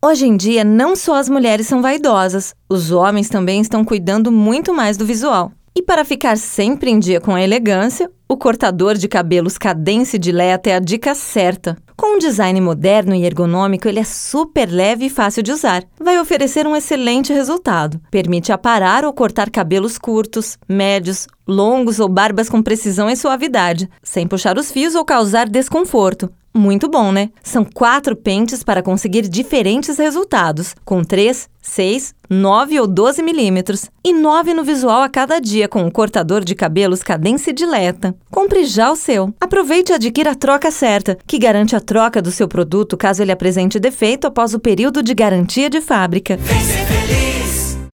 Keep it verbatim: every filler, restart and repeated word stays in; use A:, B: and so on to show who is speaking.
A: Hoje em dia, não só as mulheres são vaidosas, os homens também estão cuidando muito mais do visual. E para ficar sempre em dia com a elegância, o cortador de cabelos Cadence Diletta é a dica certa. Com um design moderno e ergonômico, ele é super leve e fácil de usar. Vai oferecer um excelente resultado. Permite aparar ou cortar cabelos curtos, médios, longos ou barbas com precisão e suavidade, sem puxar os fios ou causar desconforto. Muito bom, né? São quatro pentes para conseguir diferentes resultados, com três, seis, nove ou doze milímetros. Inove no visual a cada dia com o cortador de cabelos Cadence Diletta. Compre já o seu. Aproveite e adquira a troca certa, que garante a troca do seu produto caso ele apresente defeito após o período de garantia de fábrica. Vem ser feliz.